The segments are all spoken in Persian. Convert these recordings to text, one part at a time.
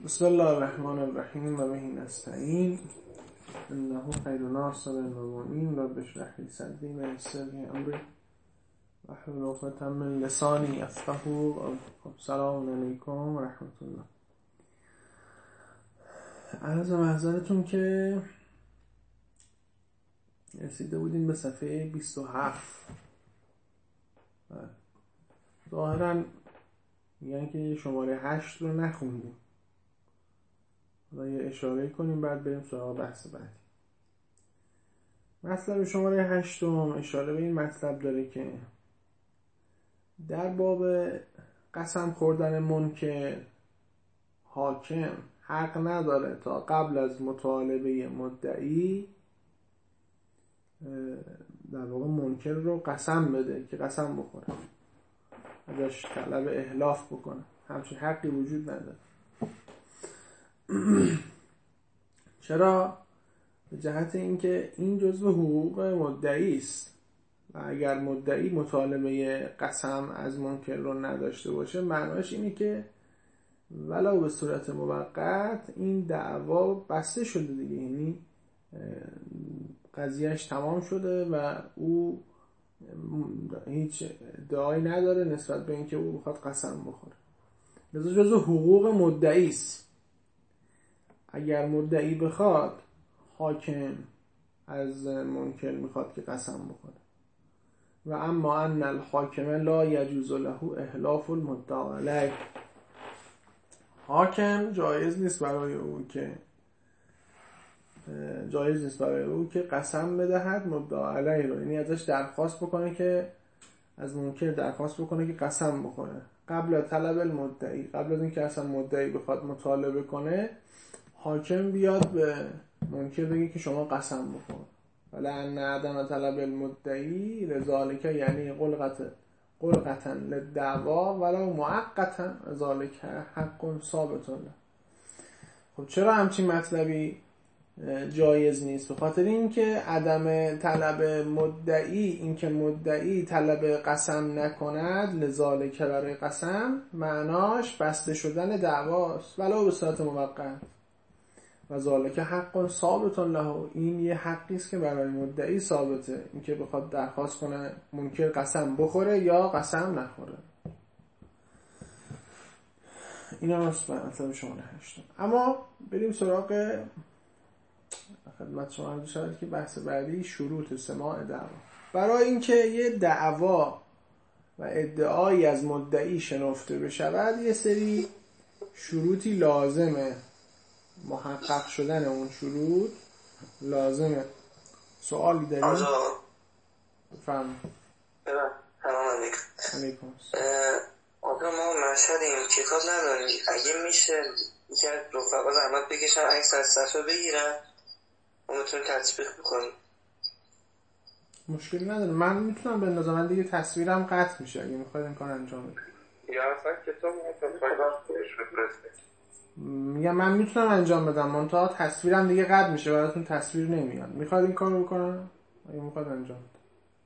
بسم الله الرحمن الرحیم و به نستعین انه خیر ناصر و معین رب اشرح لی صدری و یسر لی امری واحلل عقدة من لسانی یفقهوا قولی. سلام علیکم و رحمت الله. عرض محضرتون که رسیده بودیم به صفحه 27. ظاهرا میگن که شماره 8 رو نخوندیم. حالا یه اشاره کنیم بعد بریم سراغ بحث بعدی. مطلب شماره 8 اشاره به این مطلب داره که در باب قسم خوردن منکر حاکم حق نداره تا قبل از مطالبه مدعی در واقع منکر رو قسم بده که قسم بخوره، ازش طلب احلاف بکنه. همچین حقی وجود نداره. چرا؟ به جهت اینکه این جزء حقوق مدعی است و اگر مدعی مطالبه قسم از منکر رو نداشته باشه، معناش اینه که ولو به صورت موقت این دعوا بسته شده دیگه، یعنی قضیهش تمام شده و او هیچ ادعایی نداره نسبت به اینکه او بخواد قسم بخوره. لذا جزء حقوق مدعی است. اگر مدعی بخواد، حاکم از منکر میخواد که قسم بخوره. و اما ان الحاکم لا یجوز له احلاف المدعی علیه، حاکم جایز نیست برای او که قسم بدهد مدعی علیه رو، یعنی ازش درخواست بکنه که از منکر درخواست بکنه که قسم بخوره قبل طلب المدعی، قبل از اینکه اصلا مدعی بخواد مطالبه کنه. حاکم بیاد به منکر بگه که شما قسم بخور. ولأن عدم طلب المدعی لذالک یعنی قلقة للدعوا ولو مؤقتا ذالک حق ثابت له. خب چرا همچین مطلبی جایز نیست؟ به خاطر اینکه عدم طلب مدعی، اینکه مدعی طلب قسم نکند، لذالک برای قسم معناش بسته شدن دعواست ولو به صورت موقت. و ذالک حق ثابت له، این یه حقی است که برای مدعی ثابته، اینکه بخواد درخواست کنه منکر قسم بخوره یا قسم نخوره. اینا مطلب شماره 8. اما بریم سراغ خدمت شما عرض شود که بحث بعدی شروط سماع دعوا. برای اینکه یه دعوا و ادعایی از مدعی شنفته بشود، یه سری شروطی لازمه. محقق شدن اون شروط لازمه. سوالی داریم؟ بفرمایید. سلام علیکم. آقا ما مشهدیم کتاب نداریم، اگه میشه یکی از رفقا زحمت بکشن عکس از صفحه بگیرن ما میتونیم تطبیق بکنیم. مشکلی نداره، من میتونم بندازم، من دیگه تصویرم قطع میشه اگه میخواید این کار انجام بدید. یا اصلا کتاب بفرستید. میگم من میتونم انجام بدم، منتها تصویرم دیگه قطع میشه، براتون تصویر نمیاد. میخواید این کارو بکنم؟ اگه میخواید انجام بدم.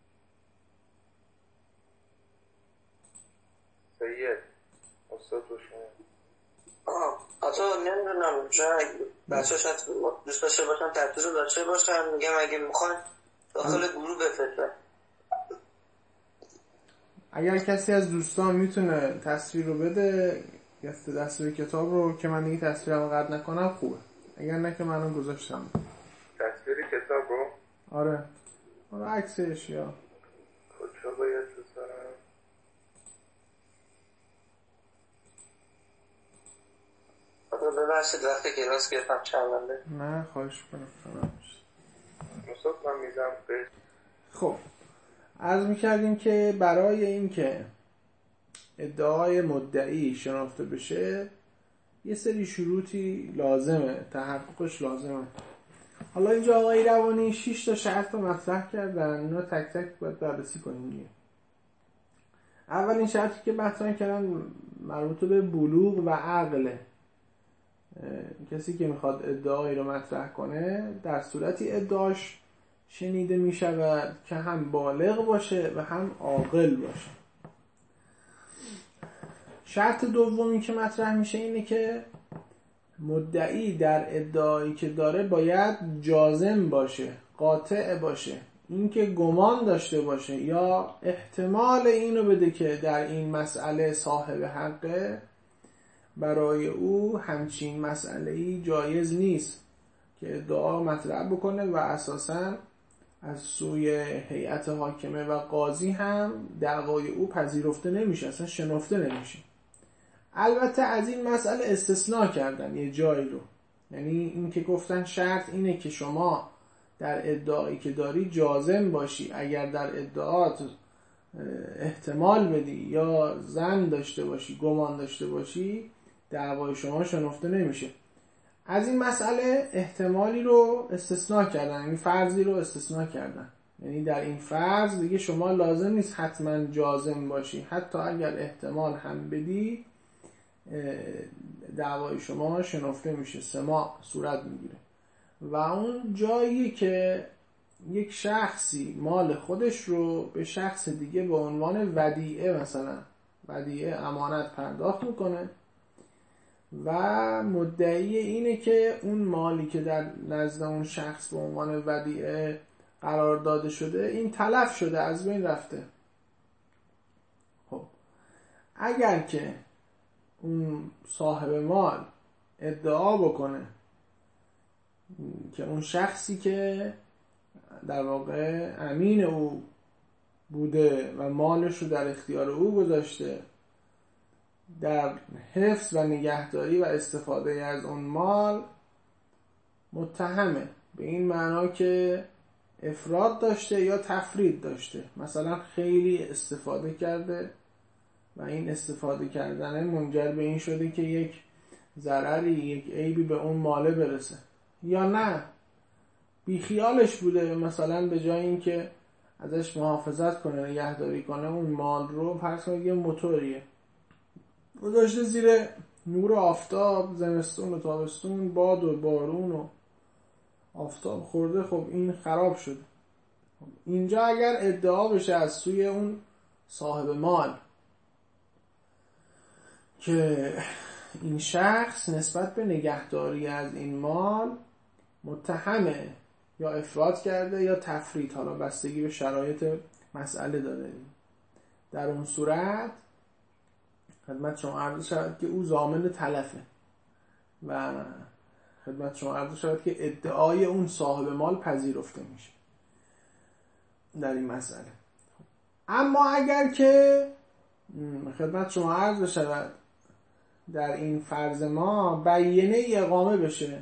سید استاد و شما حتی نمیدونم شاید بچه شاید دوست داشته باشن تدریس رو داشته باشن، میگم اگه میخواین داخل گروه بفرستن. اگر کسی از دوستان میتونه تصویر رو بده، تصویر کتاب رو که من دیگه تصویرم قطع نکنم خوبه. اگر نه که منم گذاشتم تصویر کتاب رو. آره عکسش یا کجا باید بذارم؟ ببخشید وقتی کلاس گرفتم چرمنده. نه خواهش کنم. مصطفی من میدم به. خب عرض میکردیم که برای اینکه ادعای مدعی شناخته بشه یه سری شروطی لازمه، تحققش لازمه. حالا اینجا آقای روانی 6 تا شرط رو مطرح کردن، اینا تک تک باید بررسی کنیم دیگه. اولین شرطی که مطرح کردن مربوط به بلوغ و عقله. کسی که میخواد ادعایی رو مطرح کنه در صورتی ادعاش شنیده میشود که هم بالغ باشه و هم عاقل باشه. شرط دومی که مطرح میشه اینه که مدعی در ادعایی که داره باید جازم باشه، قاطع باشه، اینکه گمان داشته باشه یا احتمال اینو بده که در این مسئله صاحب حقه، برای او همچین مسئله‌ای جایز نیست که ادعا مطرح بکنه و اساساً از سوی هیئت حاکمه و قاضی هم دعوای او پذیرفته نمیشه، اصلا شنفته نمیشه. البته از این مسئله استثناء کردن یه جایی رو، یعنی این که گفتن شرط اینه که شما در ادعایی که داری جازم باشی، اگر در ادعات احتمال بدی یا ظن داشته باشی، گمان داشته باشی، دعوای شما شنفته نمیشه. از این مسئله احتمالی رو استثناء کردن، یعنی فرضی رو استثناء کردن، یعنی در این فرض دیگه شما لازم نیست حتما جازم باشی، حتی اگر احتمال هم بدی دعوای شما شنفته میشه، سماع صورت میگیره. و اون جایی که یک شخصی مال خودش رو به شخص دیگه به عنوان ودیعه، مثلا ودیعه امانت پرداخت میکنه و مدعی اینه که اون مالی که در نزد اون شخص به عنوان ودیعه قرار داده شده این تلف شده، از بین رفته. خب اگر که اون صاحب مال ادعا بکنه که اون شخصی که در واقع امین او بوده و مالش رو در اختیار او گذاشته، در حفظ و نگهداری و استفاده از اون مال متهمه، به این معنا که افراط داشته یا تفرید داشته، مثلا خیلی استفاده کرده و این استفاده کردن منجر به این شده که یک ضرری، یک عیبی به اون ماله برسه، یا نه بیخیالش بوده، مثلا به جای اینکه ازش محافظت کنه، نگهداری کنه، اون مال رو فرض کنید یه موتوریه گذاشته زیر نور آفتاب، زمستون و تابستون، باد و بارون و آفتاب خورده، خب این خراب شد. اینجا اگر ادعا بشه از سوی اون صاحب مال که این شخص نسبت به نگهداری از این مال متهمه، یا افراط کرده یا تفرید، حالا بستگی به شرایط مسئله داره، در اون صورت خدمت شما عرض شود که او ضامن تلفه و خدمت شما عرض شود که ادعای اون صاحب مال پذیرفته میشه در این مسئله. اما اگر که خدمت شما عرض شود در این فرض ما بیینه اقامه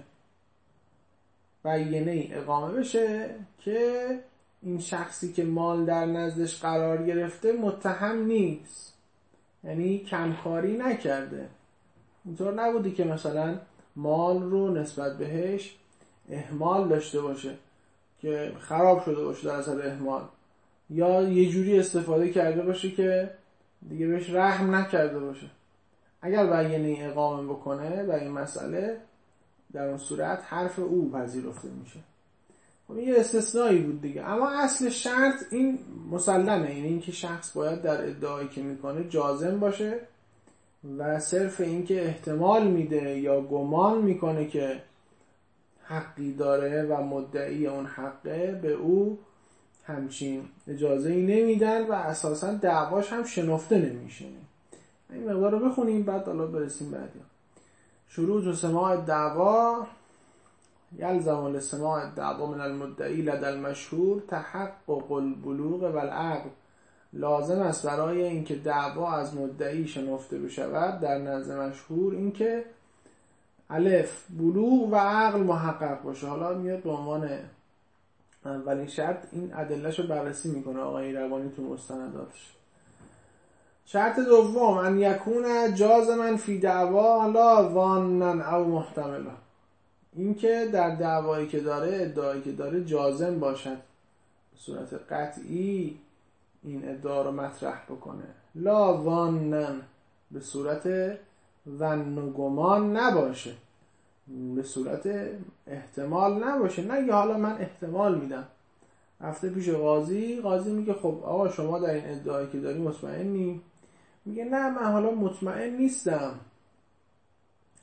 بشه که این شخصی که مال در نزدش قرار گرفته متهم نیست، یعنی کمکاری نکرده، اینطور نبودی که مثلا مال رو نسبت بهش اهمال داشته باشه که خراب شده باشه در اثر اهمال، یا یه جوری استفاده کرده باشه که دیگه بهش رحم نکرده باشه. اگر بیانیه اقامه بکنه در این مسئله، در اون صورت حرف او پذیرفته میشه. خب این یه استثنایی بود دیگه. اما اصل شرط این مسلمه، یعنی اینکه شخص باید در ادعایی که میکنه جازم باشه و صرف اینکه احتمال میده یا گمان میکنه که حقی داره و مدعی اون حقه، به او همچین اجازه‌ای نمیدن و اساسا دعواش هم شنفته نمیشه. این مقدار رو بخونیم بعد حالا برسیم بعدی. شروط و سماع الدعوا: یلزم لسماع الدعوا من المدعی لدى المشهور تحقق البلوغ و العقل. لازم است برای اینکه دعوا از مدعی شنفته بشود در نزد مشهور اینکه الف بلوغ و عقل محقق باشه. حالا میاد به عنوان اولین شرط این ادله‌شو بررسی میکنه آقای روانی تو مستنداتش. شرط دوم: ان یکون جازما فی دعوا لا ظانا او محتملا. این که در دعوایی که داره، ادعایی که داره جازم باشد، به صورت قطعی این ادعا رو مطرح بکنه، لا ظانا به صورت ظن و گمان نباشه، به صورت احتمال نباشه. نگه حالا من احتمال میدم، رفته پیش قاضی میگه خب آقا شما در این ادعایی که داری مطمئنی؟ میگه نه من حالا مطمئن نیستم،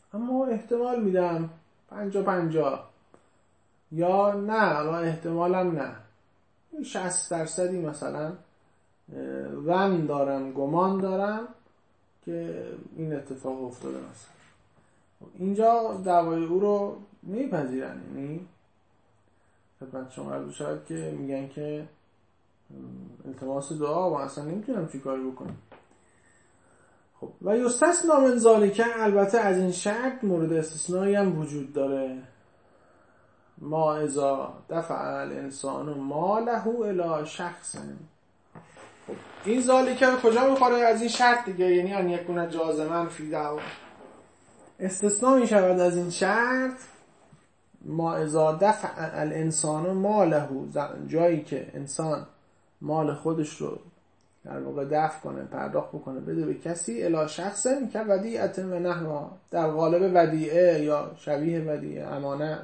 اما احتمال میدم 50-50 یا نه، حالا احتمالم نه 60% مثلا ظن دارم، گمان دارم که این اتفاق افتاده مثلا. اینجا دعوای او رو میپذیرن، یعنی خدمت شما عرض شد که میگن که التماس دعا و اصلا نمیتونم چی کاری بکنم. خب و یستثنا من ذالک، البته از این شرط مورد استثنایی هم وجود داره. ما اذا دفع الانسان ماله الی شخص. خب این ذالک کجا میخوره؟ از این شرط دیگه، یعنی ان یکون جازما فی دعوا. استثناء می شود از این شرط ما اذا دفع الانسان ماله، جایی که انسان مال خودش رو در واقع دفع کنه، پرداخت بکنه، بده به کسی، الی شخص که ودیعه و نحوها، در قالب ودیعه یا شبیه ودیعه، امانت.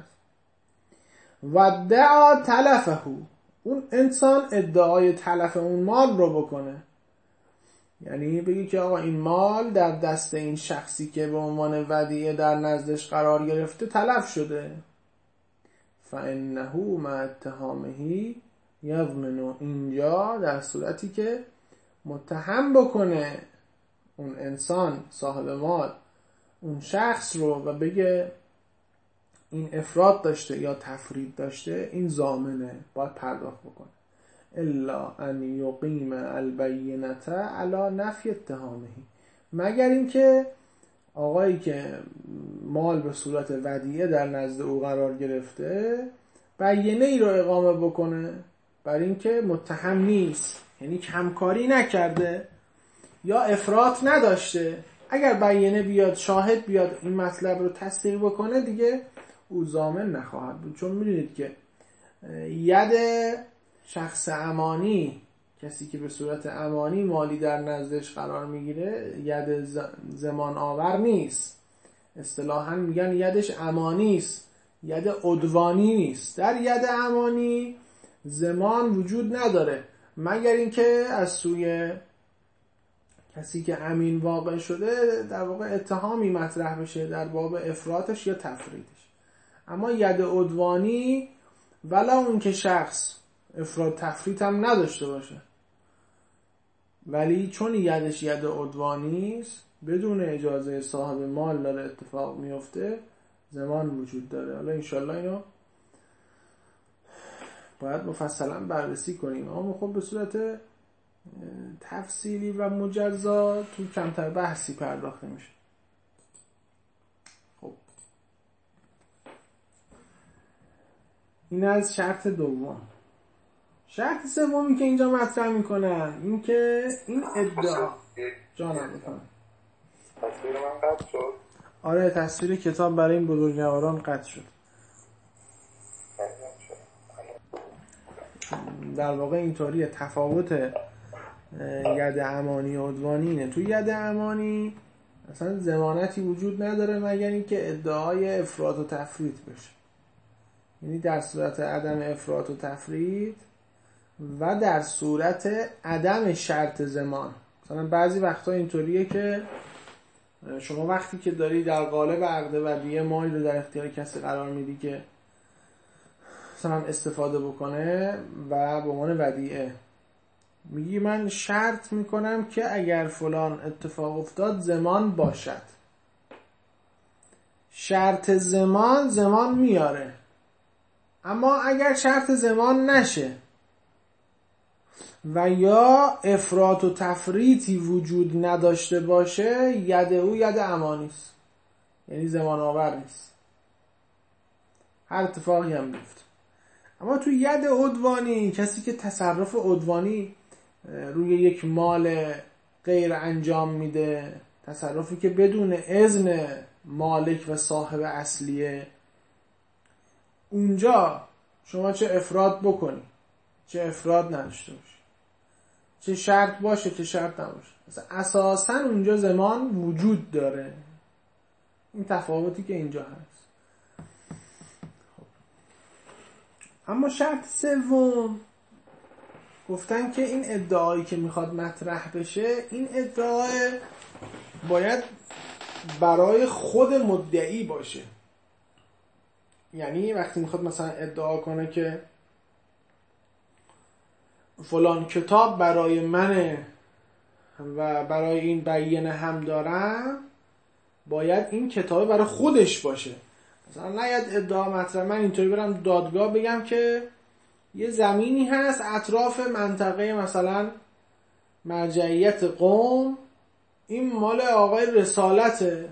و دعا تلفه، اون انسان ادعای تلف اون مال رو بکنه، یعنی بگی که آقا این مال در دست این شخصی که به عنوان ودیعه در نزدش قرار گرفته تلف شده. فانه مع اتهامه یضمن، اینجا در صورتی که متهم بکنه اون انسان صاحب مال اون شخص رو و بگه این افراط داشته یا تفرید داشته، این ضامنه، باید پرداخت بکنه. الا ان یقیم البینه علی نفی اتهامه، مگر اینکه آقایی که مال به صورت ودیعه در نزد او قرار گرفته بینه ای رو اقامه بکنه بر اینکه متهم نیست، یعنی کمکاری نکرده یا افراط نداشته. اگر بینه بیاد، شاهد بیاد این مطلب رو تصدیق بکنه، دیگه او ضامن نخواهد بود. چون میدونید که ید شخص امانی، کسی که به صورت امانی مالی در نزدش قرار میگیره، ید ضمان آور نیست. اصطلاحاً میگن یدش امانی است، ید عدوانی نیست. در ید امانی ضمان وجود نداره مگر اینکه از سوی کسی که امین واقع شده در واقع اتهامی مطرح بشه در باب افراطش یا تفریطش. اما ید عدوانی ولا اون که شخص افراط تفریط هم نداشته باشه، ولی چون یدش ید عدوانی است، بدون اجازه صاحب مال داره اتفاق میفته، ضمان وجود داره. حالا انشالله اینو باید مفصلا بررسی کنیم، اما خب به صورت تفصیلی و مجزا تو کمتر بحثی پرداخته میشه. خب این از شرط دوم. شرط سومی که اینجا مطرح میکنن این که این ادعا جانم بکنم. تصویر من قطع شد؟ آره تصویر کتاب برای این بزرگواران قطع شد. در واقع اینطوریه، تفاوت ید امانی و عدوانی اینه. تو ید امانی اصلا ضمانتی وجود نداره مگر اینکه ادعای افراط و تفریط بشه، یعنی در صورت عدم افراط و تفریط و در صورت عدم شرط ضمان. مثلا بعضی وقتا اینطوریه که شما وقتی که داری در قالب عقد ودیعه مالی رو در اختیار کسی قرار میدی که مثلا استفاده بکنه و به عنوان ودیعه میگی من شرط میکنم که اگر فلان اتفاق افتاد ضمان باشد. شرط ضمان میاره، اما اگر شرط ضمان نشه و یا افراط و تفریطی وجود نداشته باشه، ید او ید امانی است، یعنی ضمان آور نیست، هر اتفاقی هم بیفته. اما تو ید عدوانی، کسی که تصرف عدوانی روی یک مال غیر انجام میده، تصرفی که بدون اذن مالک و صاحب اصلیه، اونجا شما چه افراط بکنی چه افراط نداشته باشی، چه شرط باشه چه شرط نباشه، اساساً اونجا ضمان وجود داره. این تفاوتی که اینجا هست. اما شرط سوم گفتن که این ادعایی که میخواد مطرح بشه، این ادعا باید برای خود مدعی باشه. یعنی وقتی میخواد مثلا ادعا کنه که فلان کتاب برای منه و برای این بیانه هم دارم، باید این کتاب برای خودش باشه. مثلا نیاد ادعا مطرح من اینطوری برم دادگاه بگم که یه زمینی هست اطراف منطقه مثلا مرجعیت قم، این مال آقای رسالته.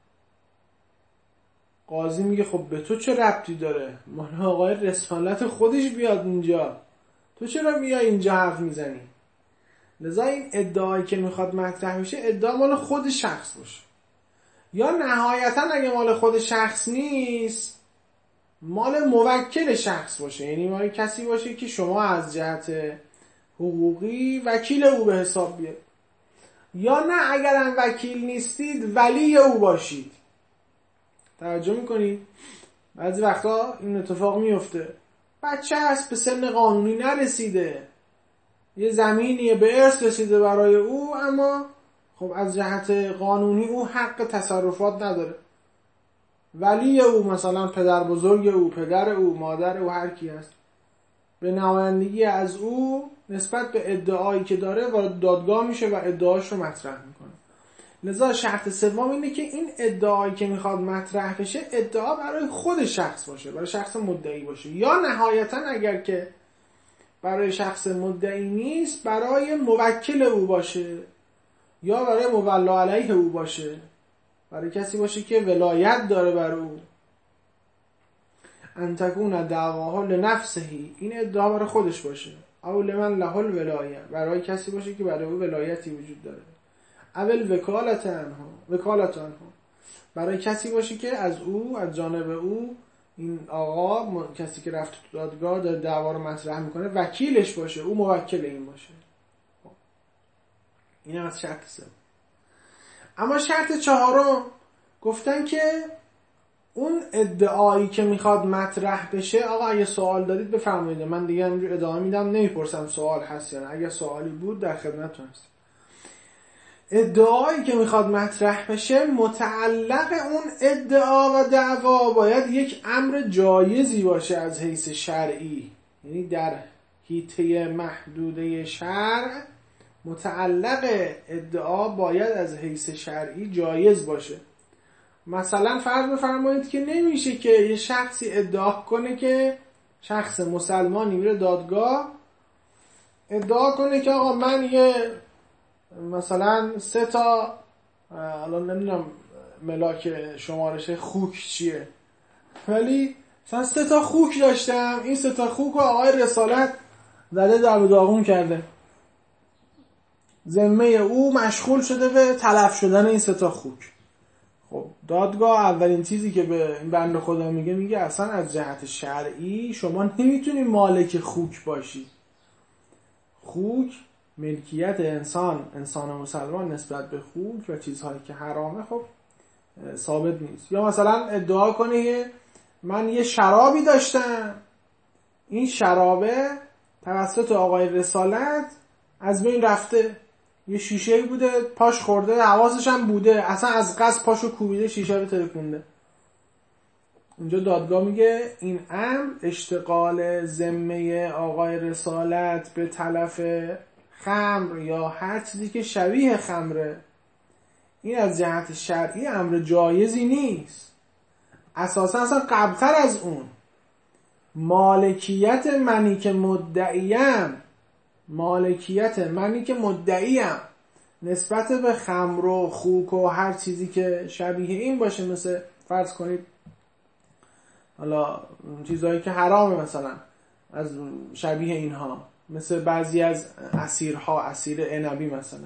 قاضی میگه خب به تو چه ربطی داره؟ مال آقای رسالت خودش بیاد اینجا، تو چرا میای اینجا حرف میزنی؟ لذا این ادعایی که میخواد مطرح بشه ادعا مال خود شخص باشه، یا نهایتا اگه مال خود شخص نیست مال موکل شخص باشه، یعنی مال کسی باشه که شما از جهت حقوقی وکیل او به حساب بیاد، یا نه اگرم وکیل نیستید ولی او باشید. توجه میکنید؟ بعضی وقتا این اتفاق میفته، بچه هست به سن قانونی نرسیده، یه زمینی به ارث رسیده برای او، اما خب از جهت قانونی او حق تصرفات نداره، ولی او مثلا پدر بزرگ او، پدر او، مادر او، هر کی هست، به نمایندگی از او نسبت به ادعایی که داره وارد دادگاه میشه و ادعاش رو مطرح میکنه. لذا شرط سوم اینه که این ادعایی که میخواد مطرح بشه ادعا برای خود شخص باشه، برای شخص مدعی باشه، یا نهایتا اگر که برای شخص مدعی نیست برای موکل او باشه، یا برای مولا علیه او باشه، برای کسی باشه که ولایت داره بر او. ان تکون دعواها لنفسهی، این ادعا برای خودش باشه، او لمن له الولایه، برای کسی باشه که برای او ولایتی وجود داره، اول وکالت آنها، برای کسی باشه که از او، از جانب او، این آقا کسی که رفت تو دادگاه داره دعوا رو مطرح میکنه وکیلش باشه، او موکل این باشه. این هم از شرط سوم. اما شرط چهارم گفتن که اون ادعایی که میخواد مطرح بشه، آقا اگه سوال دارید بفرمایید، من دیگه همینجور ادامه میدم، نمیپرسم سوال هست یا نه، اگه سوالی بود در خدمتتون هستم. ادعایی که میخواد مطرح بشه متعلق اون ادعا و دعوا باید یک امر جایزی باشه از حیث شرعی، یعنی در حیطه محدوده شرع متعلق ادعا باید از حیث شرعی جایز باشه. مثلا فرض بفرمایید که نمیشه که یه شخصی ادعا کنه که شخص مسلمانی میره دادگاه ادعا کنه که آقا من یه مثلا 3 تا الان نمیدونم ملاک شمارش خوک چیه، ولی مثلا 3 تا خوک داشتم، این 3 تا خوک رو آقای رسالت زده در داغون کرده، ذمه او مشغول شده به تلف شدن این 3 تا خوک. خب دادگاه اولین چیزی که به این بنده خدا میگه اصلا از جهت شرعی شما نمیتونی مالک خوک باشی. خوک ملکیت انسان مسلمان نسبت به خوک و چیزهایی که حرامه خب ثابت نیست. یا مثلا ادعا کنه که من یه شرابی داشتم، این شرابه توسط آقای رسالت از بین رفته، یه شیشه بوده پاش خورده، حواسش هم بوده، اصلا از قصد پاشو کوبیده شیشه رو ترکونده. اونجا دادگاه میگه این امر اشتغال ذمه آقای رسالت به تلف خمر یا هر چیزی که شبیه خمره، این از جهت شرعی امر جایزی نیست. اساسا اصلا قبلتر از اون مالکیت منی که مدعیم نسبت به خمر و خوک و هر چیزی که شبیه این باشه، مثل فرض کنید حالا چیزهایی که حرامه مثلا از شبیه اینها، مثل بعضی از عصیرها، عصیر عنبی مثلا،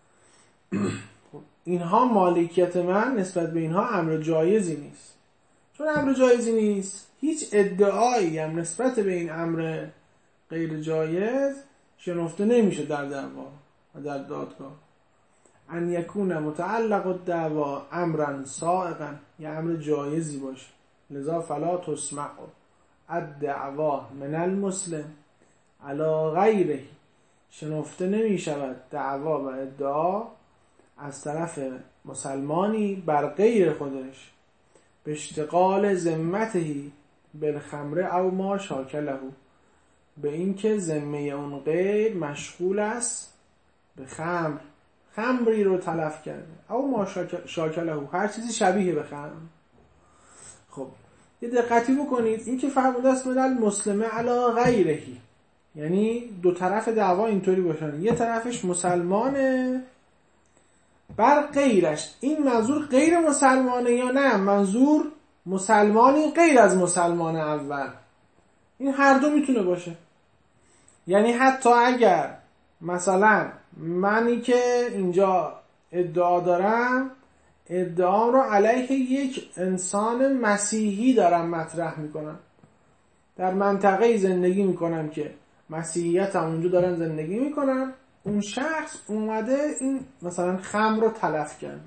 اینها مالکیت من نسبت به اینها امر جایزی نیست. چون امر جایزی نیست هیچ ادعایی هم نسبت به این امر غیر جایز شنفته نمیشه در دعوا و در دادگاه. ان یکون متعلق الدعوا امرا سائغا، یه امر جایزی باشه. لذا فلا تسمع الدعوا من المسلم علی غیره، شنفته نمی شود دعوا و ادعا از طرف مسلمانی بر غیر خودش به اشتغال ذمتهی بالخمر او ما شاکله، به این که ذمه اون غیر مشغول است به خمری رو تلف کرده، او ما شاکله، هر چیزی شبیه به خمر. خب یه دقتی بکنید، این که فرموده است من المسلمه علی غیرهی، یعنی دو طرف دعوا اینطوری باشن، یه طرفش مسلمانه بر غیرش. این منظور غیر مسلمانه یا نه منظور مسلمانی غیر از مسلمان اول؟ این هر دو میتونه باشه. یعنی حتی اگر مثلا منی که اینجا ادعا دارم، ادعام رو علیه یک انسان مسیحی دارم مطرح میکنم، در منطقه زندگی میکنم که مسیحیت هم اونجا دارن زندگی میکنن، اون شخص اومده این مثلا خمر رو تلف کرده،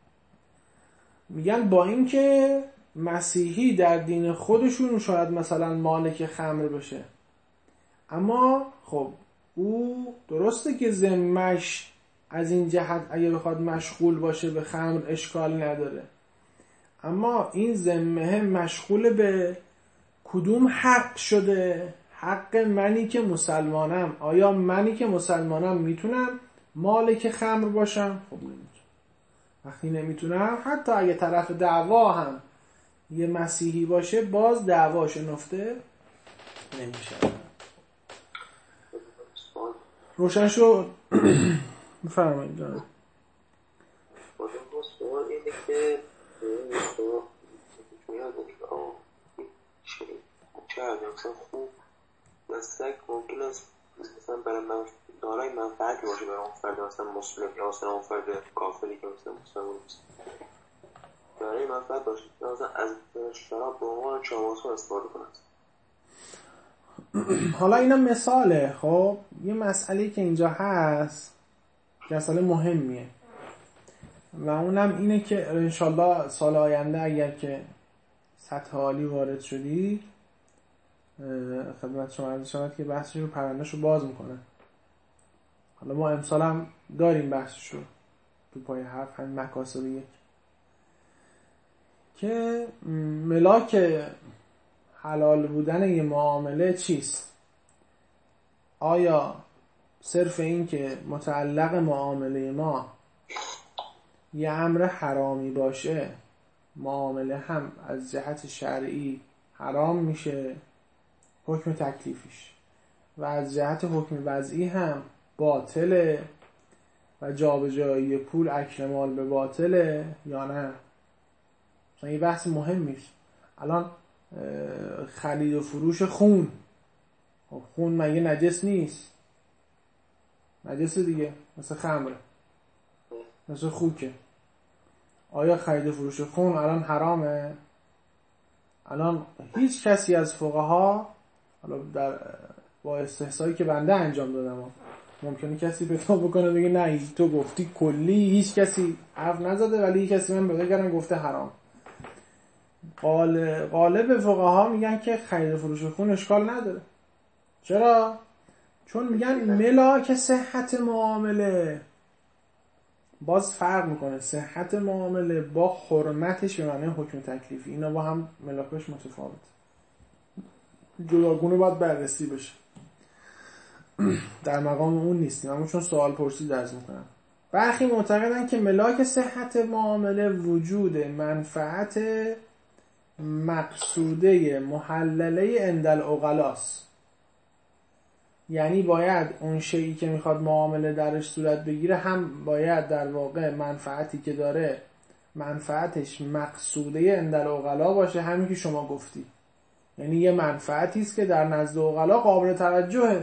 میگن با این که مسیحی در دین خودشون شاید مثلا مالک خمر بشه، اما خب او درسته که ذمه‌اش از این جهت اگه بخواد مشغول باشه به خمر اشکال نداره، اما این ذمه مشغول به کدوم حق شده؟ حق منی که مسلمانم. آیا منی که مسلمانم میتونم مالک خمر باشم؟ خب نمیتونم. وقتی نمیتونم، حتی اگه طرف دعوا هم یه مسیحی باشه، باز دعواش نفته نمیشه. روشن شد؟ بفرمایید جانم. سوال اینه که مثلا خوب مسلک ممکن است مثلا برای من دارای منفعتی باشه برای اون فرد مثلا مسلم یا مثلا اون فرد کافری که مثلا مسلمان نیست، دارای منفعت باشه مثلا از شراب به عنوان چاماسو استفاده کنند. حالا اینا مثاله. خب یه مسئله که اینجا هست که مسئله مهمیه و اونم اینه که انشالله سال آینده اگر که سطح عالی وارد شدی خدمت شما عرض شود که بحثش رو پروندهش رو باز میکنه. حالا ما امسال هم داریم بحثش رو تو پای حرف، همین مکاسب یک، که ملاک حلال بودن یه معامله چیست؟ آیا صرف این که متعلق معامله ما یه امر حرامی باشه معامله هم از جهت شرعی حرام میشه حکم تکلیفیش و از جهت حکم وضعی هم باطله و جابجایی پول اکل مال به باطله یا نه؟ مثلا یه بحث مهمیست. الان خرید و فروش خون، خون مگه نجس نیست؟ نجس دیگه، مثل خمره، مثل خوکه. آیا خرید و فروش خون الان حرامه؟ الان هیچ کسی از فقها، حالا در با استحصایی که بنده انجام دادم، ممکنه کسی پیدا بکنه بگه نه تو گفتی کلی، هیچ کسی حرف نزده، ولی کسی من بگه کردن گفته حرام. غالب فقها میگن که خرید و فروش خون اشکال نداره. چرا؟ چون میگن ملاک صحت معامله. باز فرق میکنه صحت معامله با حرمتش به معنی حکم تکلیفی، اینا با هم ملاکش متفاوت، جداگونه باید بررسی بشه. در مقام اون نیستیم، اما چون سوال پرسید درز میکنم. برخی معتقدن که ملاک صحت معامله وجود منفعت مقصوده محلله عند العقلاست. یعنی باید اون شیئی که میخواد معامله درش صورت بگیره هم باید در واقع منفعتی که داره منفعتش مقصوده عند العقلا باشه، همین که شما گفتی. یعنی یه منفعتی است که در نزد عقلا قابل توجهه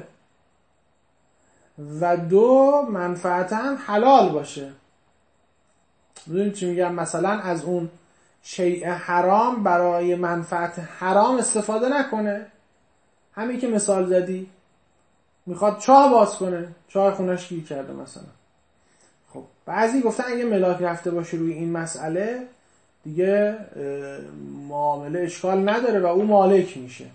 و دو منفعت هم حلال باشه. میدونید چی میگم؟ مثلا از اون شیء حرام برای منفعت حرام استفاده نکنه. همین که مثال زدی، میخواد چاه باز کنه، چاه خونش گیر کرده مثلا. خب بعضی گفتن اگه ملاک رفته باشه روی این مسئله دیگه معامله اشکال نداره و او مالک میشه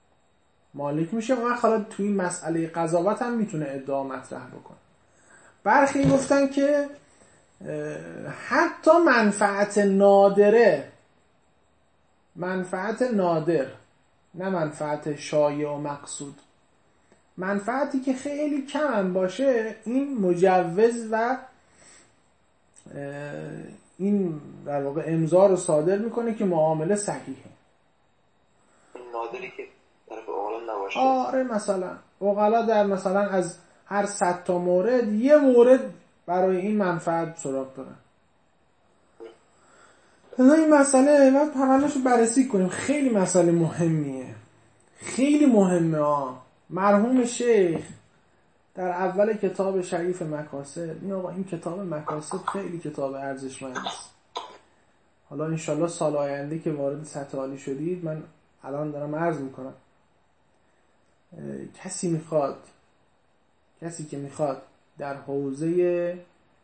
و حالا توی این مسئله قضاوت هم میتونه ادعا مطرح بکنه. برخی گفتن که حتی منفعت نادر، نه منفعت شایع و مقصود، منفعتی که خیلی کم هم باشه، این مجوز و این در واقع امضا رو صادر میکنه که معامله صحیحه. نادری که طرف عقلا نباشه. آره، مثلا عقلا در مثلا از هر 100 تا مورد یه مورد برای این منفعت سراغ دارن. این مسئله باید حوالش رو بررسی کنیم، خیلی مسئله مهمیه، خیلی مهمه. مرحوم شیخ در اول کتاب شریف مکاسب، این کتاب مکاسب خیلی کتاب ارزشمندی است. حالا انشالله سال آینده که وارد سطح عالی شدید، من الان دارم عرض میکنم، کسی که میخواد در حوزه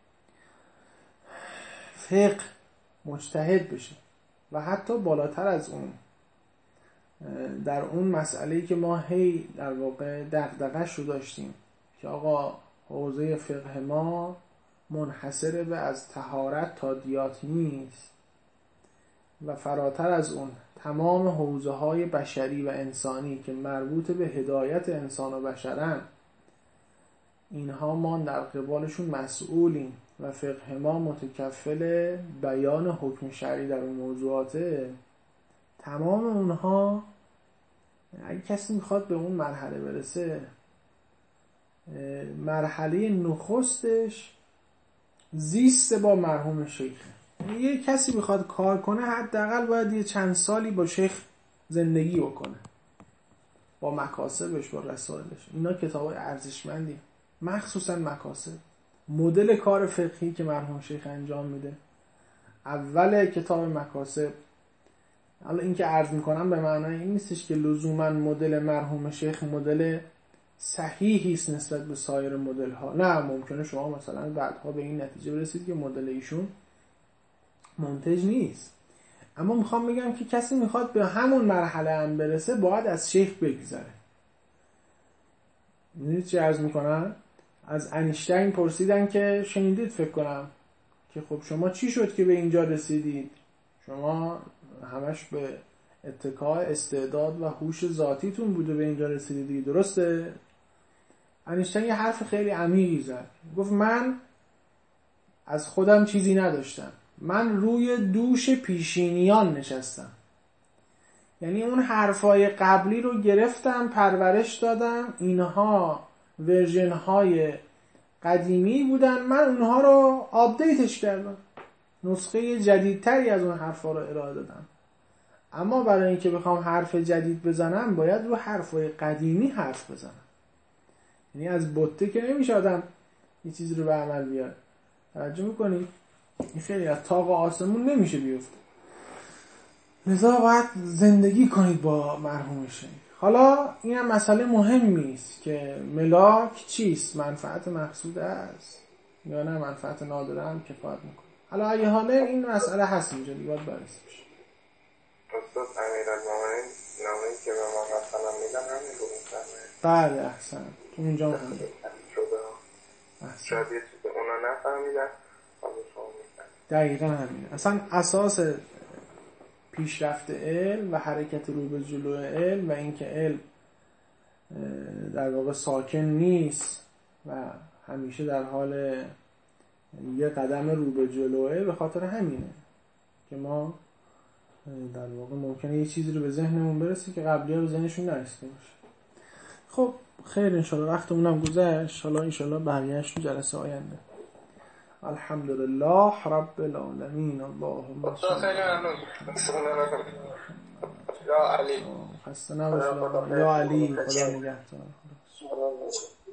فقه مجتهد بشه و حتی بالاتر از اون در اون مسئله‌ای که ما هی در واقع دغدغه‌اش رو داشتیم که آقا حوزه فقه ما منحصر به از طهارت تا دیات نیست و فراتر از اون تمام حوزه‌های بشری و انسانی که مربوط به هدایت انسان و بشرن، اینها ما در قبالشون مسئولیم و فقه ما متکفل بیان حکم شرعی در اون موضوعاته. تمام اونها اگه کسی میخواد به اون مرحله برسه، مرحله نخستش زیست با مرحوم شیخه. یه کسی بخواد کار کنه حداقل باید یه چند سالی با شیخ زندگی بکنه، با مکاسبش، با رسائلش. اینا کتابای ارزشمندی، مخصوصا مکاسب، مدل کار فقهی که مرحوم شیخ انجام میده. اول کتاب مکاسب، حالا این که عرض میکنم به معنای این نیستش که لزوما مدل مرحوم شیخ مدل صحیحی است نسبت به سایر مدل ها. نه، ممکنه شما مثلا بعدها به این نتیجه برسید که مدل ایشون منتج نیست، اما میخوام بگم که کسی میخواد به همون مرحله هم برسه باید از شیخ بگذره. میدونید چی عرض میکنم؟ از انیشتین پرسیدن که شنیدید فکر کنم که خب شما چی شد که به اینجا رسیدید؟ شما همش به اتکای استعداد و هوش ذاتیتون بوده به اینجا رسیدید، درسته؟ انیشتین یه حرف خیلی عمیقی زد، گفت من از خودم چیزی نداشتم، من روی دوش پیشینیان نشستم. یعنی اون حرفای قبلی رو گرفتم، پرورش دادم، اینها ورژن های قدیمی بودن، من اونها رو آپدیتش کردم، نسخه جدیدتری از اون حرفا رو ارائه دادم. اما برای اینکه بخوام حرف جدید بزنم باید رو حرفای قدیمی حرف بزنم. یعنی از بطه که نمیشه آدم یه چیزی رو به عمل بیاره. توجه میکنی؟ این خیلی از طاق آسمون نمیشه بیفته. لذا باید زندگی کنید با مرحوم شیخ. حالا این هم مسئله مهمی است که ملاک چیست؟ منفعت مقصود است یا نه منفعت نادره هم کفایت میکنه. حالا اگه حاله این مسئله هست اینجا باید بررسی بشه. استاد امیرالمومنین نامه‌ای که به ما مثلا میدن همین رو میفهمه. بله احسن، تو اینجا هم همین شده شاید یه چیز اونا نفهمیدن دقیقا همین. اصلا اساس پیشرفت علم و حرکت رو به جلو علم و اینکه علم در واقع ساکن نیست و همیشه در حال یه قدم رو به جلوه، به خاطر همینه که ما در واقع ممکنه یه چیزی رو به ذهنمون برسه که قبلی ها به ذهنشون نرسیده باشه. خب خیر، انشالله وقتمون هم گذشت، حالا انشالله بقیه‌اش تو جلسه آینده. الحمدلله رب العالمین. اللهم صل یا علی خسته نباشید. یا علی، خدا نگهدار.